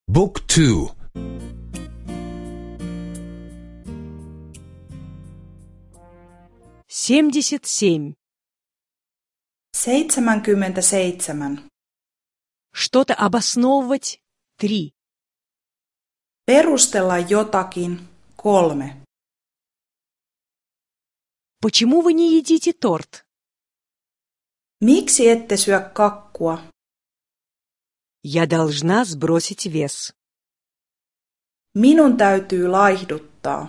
Book 2. 77. 77. Что-то обосновывать. 3. Perustella jotakin. 3. Почему вы не едите торт? Miksi ette syö kakkua? Я должна сбросить вес. Minun täytyy laihduttaa.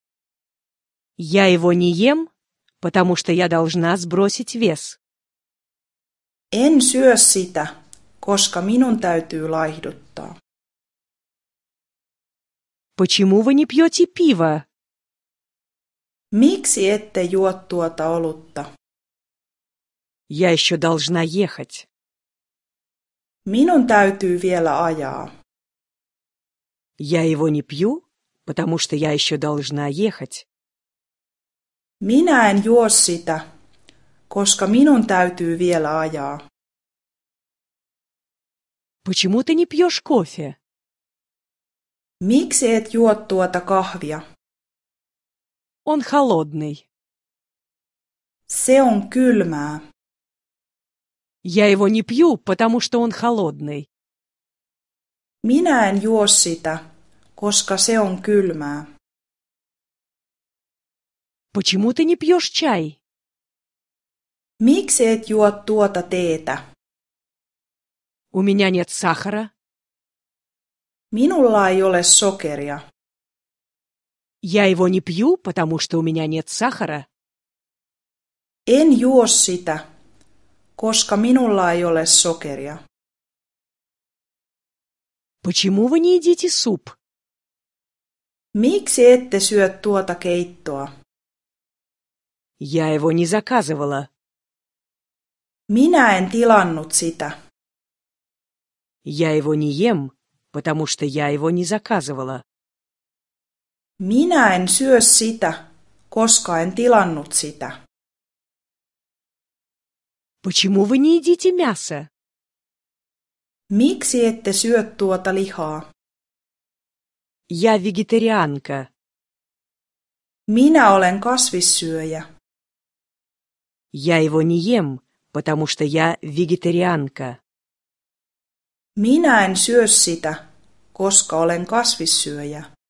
Я его не ем, потому что я должна сбросить вес. En syö sitä, koska minun täytyy laihduttaa. Почему вы не пьете пиво? Miksi ette juo tuota olutta? Я еще должна ехать. Minun täytyy vielä ajaa. Я его не пью, потому что я еще должна ехать. Minä en juo sitä, koska minun täytyy vielä ajaa. Почему ты не пьешь кофе? Miksi et juo tuota kahvia? Он холодный. Se on kylmää. Я его не пью, потому что он холодный. Minä en juo sitä, koska se on kylmää. Почему ты не пьешь чай? Miksi et juo tuota teetä? У меня нет сахара. Minulla ei ole sokeria. Я его не пью, потому что у меня нет сахара. En juo sitä, koska minulla ei ole sokeria. Почему вы не едите суп? Miksi ette syö tuota keittoa? Я его не заказывала. Minä en tilannut sitä. Я его не ем, потому что я его не заказывала. Minä en syö sitä, koska en tilannut sitä. Почему вы не едите мясо? Miksi ette syö tuota lihaa? Я вегетарианка. Minä olen kasvissyöjä. Я его не ем, потому что я вегетарианка. Minä en syö sitä, koska olen kasvissyöjä.